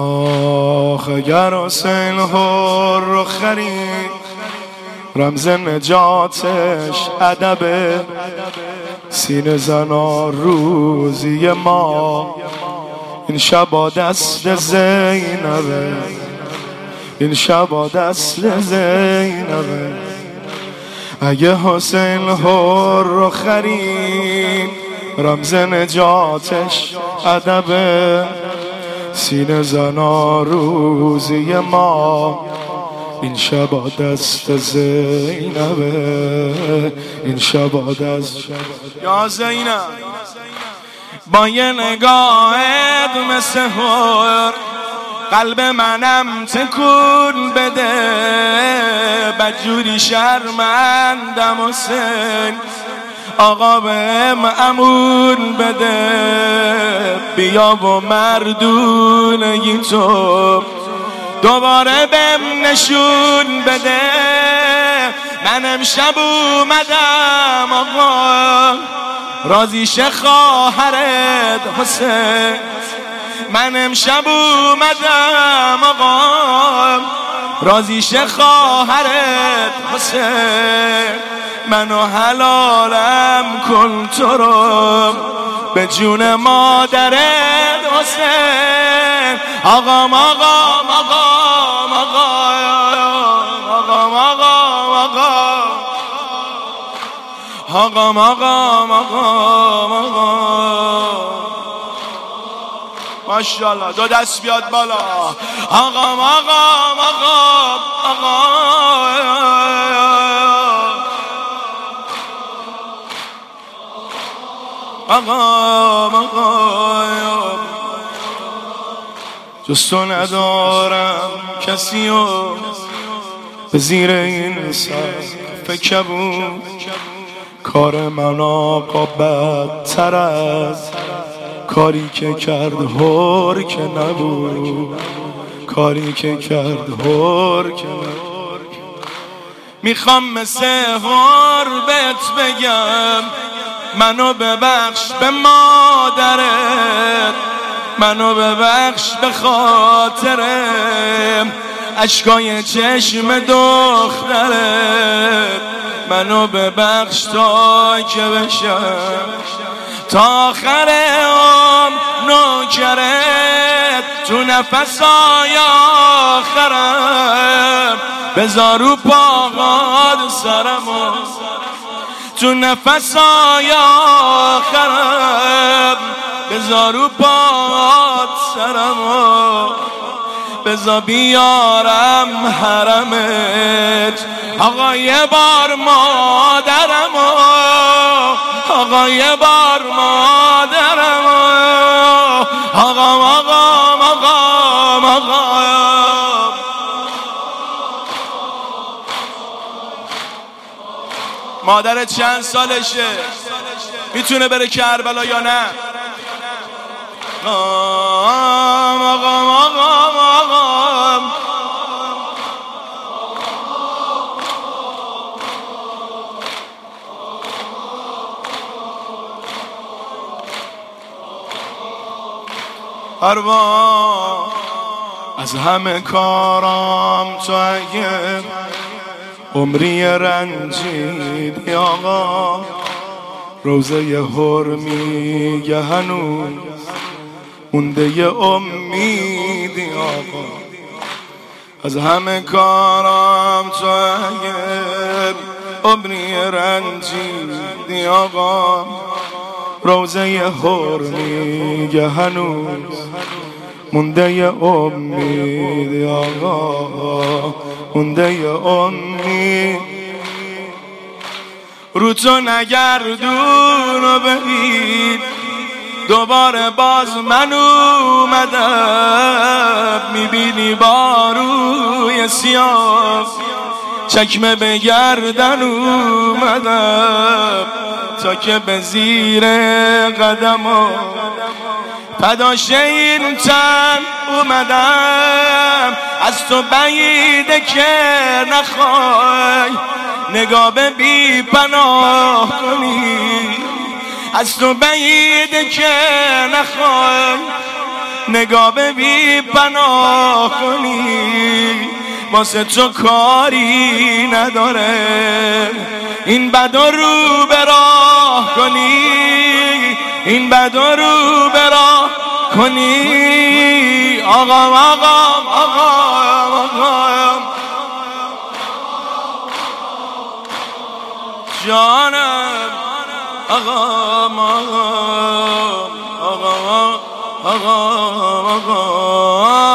آخ اگر حسین هر رو خرید، رمز نجاتش ادب، سینه زنا روزی ما. این شبا دست زینبه، این شبا دست زینبه. اگه حسین هر رو خرید، رمز نجاتش ادب، سینه زنا روزی ما. این شبا دست زینبه، این شبا دست یا زینب. با یه نگاهت مثل هر قلب منم تکون بده. بدجوری شرمندم حسین، آقا بهم امون بده. بیا و مردونگی تو دوباره بهم نشون بده. من امشب اومدم آقا راضیش خواهرت حسین. من امشب اومدم آقا راضیش خواهرت حسین. منو حلالم کن تو رو به جون مادرت حسین. آقام آقام آقام آقام آقام آقام آقام آقام آقام. ماشاءالله دو دست بیاد بالا. آقام آقام آقام آقام آقام. جز تو ندارم کسی و به زیر این سقف کبود. کار من آقا بدتر از کاری که کرد هر که نبود. کاری که کرد هر که نبود. میخوام مثل هر بهت بگم منو ببخش به مادرت، منو ببخش به خاطرم اشکای چشم دخترت. منو ببخش تا که بشم تا آخر نوکرت. تو نفسای آخرم بذار رو پاهات سرمو. تو نفسای آخرم بذار رو پاهات سرمو. بذار بیارم حرمت آقا یه بار مادرمو. آقا یه بار مادرمو. آقام آقام آقام آقام. مادرت چند سالشه؟ میتونه بره کربلا یا نه؟ آقام آقام آقام آقام. هروا از همه کارام تو اگه عمری رنجیدی آقا. روزه هر میگه هنوز مونده ی امیدی آقا. از همه کارام تو اگه عمری رنجیدی آقا. روزه هر میگه هنوز مونده ی امید آقا. مونده ی امید. رو تو نگردون و ببین دوباره باز من اومدم. میبینی با روی سیاه چکمه به گردن اومدم. تا که به زیر قدمو پداش این تن اومدم. از تو بعیده که نخوای نگاه به بی پناه کنی. از تو بعیده که نخوای نگاه به بی پناه کنی واسه تو کاری نداره این بدا رو به راه کنی این بدا رو به راه کنی آقام آقام آقام آقام جانم آقام آقام آقام آقام آقام